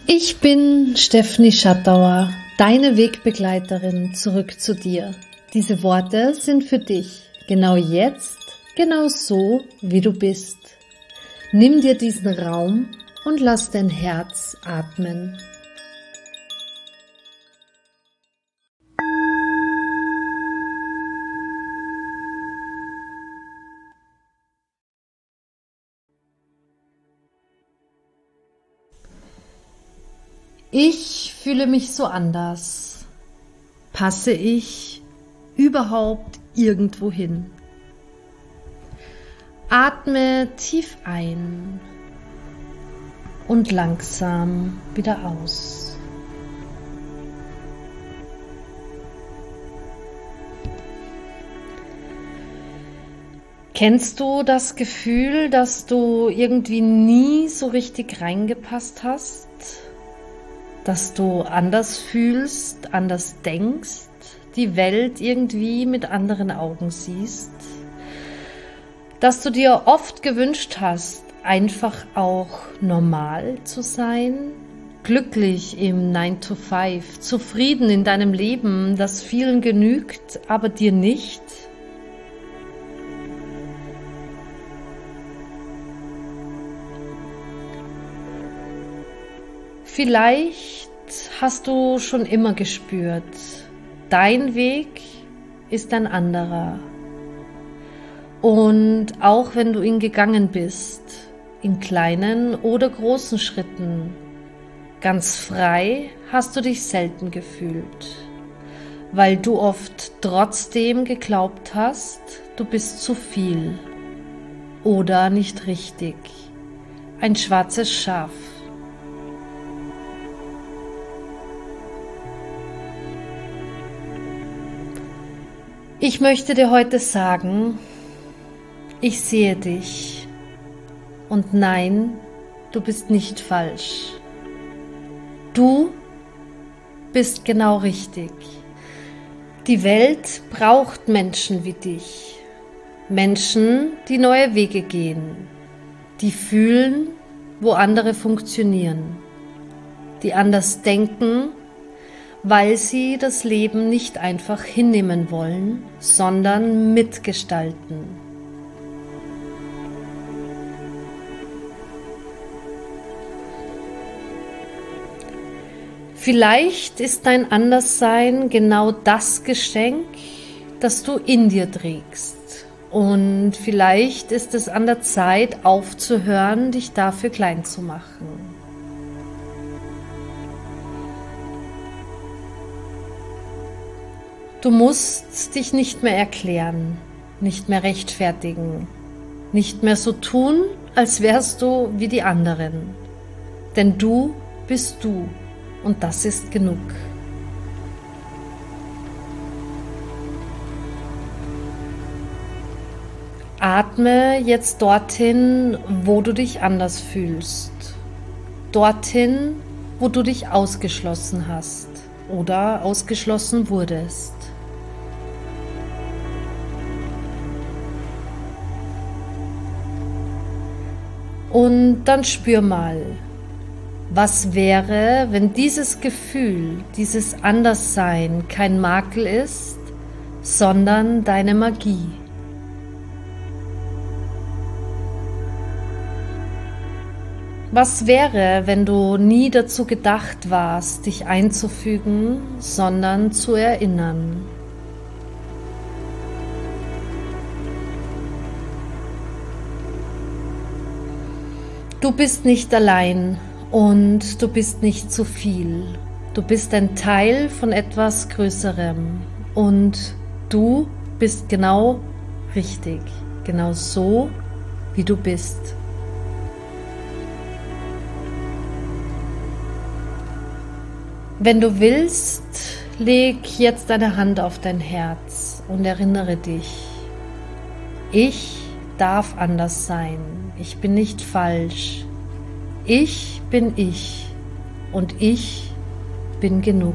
Ich bin Stefanie Schattauer, deine Wegbegleiterin zurück zu dir. Diese Worte sind für dich, genau jetzt, genau so, wie du bist. Nimm dir diesen Raum und lass dein Herz atmen. Ich fühle mich so anders. Passe ich überhaupt irgendwo hin? Atme tief ein und langsam wieder aus. Kennst du das Gefühl, dass du irgendwie nie so richtig reingepasst hast? Dass du anders fühlst, anders denkst, die Welt irgendwie mit anderen Augen siehst? Dass du dir oft gewünscht hast, einfach auch normal zu sein, glücklich im 9-to-5, zufrieden in deinem Leben, das vielen genügt, aber dir nicht? Vielleicht hast du schon immer gespürt, dein Weg ist ein anderer. Und auch wenn du ihn gegangen bist, in kleinen oder großen Schritten, ganz frei hast du dich selten gefühlt, weil du oft trotzdem geglaubt hast, du bist zu viel oder nicht richtig, ein schwarzes Schaf. Ich möchte dir heute sagen, ich sehe dich und nein, du bist nicht falsch. Du bist genau richtig. Die Welt braucht Menschen wie dich. Menschen, die neue Wege gehen, die fühlen, wo andere funktionieren, die anders denken, weil sie das Leben nicht einfach hinnehmen wollen, sondern mitgestalten. Vielleicht ist dein Anderssein genau das Geschenk, das du in dir trägst. Und vielleicht ist es an der Zeit, aufzuhören, dich dafür klein zu machen. Du musst dich nicht mehr erklären, nicht mehr rechtfertigen, nicht mehr so tun, als wärst du wie die anderen. Denn du bist du und das ist genug. Atme jetzt dorthin, wo du dich anders fühlst. Dorthin, wo du dich ausgeschlossen hast oder ausgeschlossen wurdest. Und dann spür mal, was wäre, wenn dieses Gefühl, dieses Anderssein kein Makel ist, sondern deine Magie. Was wäre, wenn du nie dazu gedacht warst, dich einzufügen, sondern zu erinnern? Du bist nicht allein und du bist nicht zu viel. Du bist ein Teil von etwas Größerem und du bist genau richtig, genau so, wie du bist. Wenn du willst, leg jetzt deine Hand auf dein Herz und erinnere dich, ich darf anders sein. Ich bin nicht falsch. Ich bin ich und ich bin genug.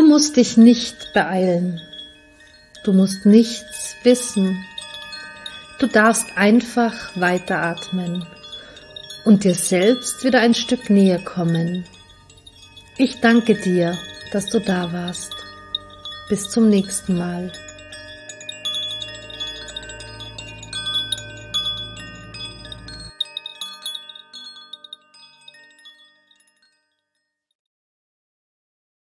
musst dich nicht beeilen. Du musst nichts wissen. Du darfst einfach weiteratmen und dir selbst wieder ein Stück näher kommen. Ich danke dir, dass du da warst. Bis zum nächsten Mal.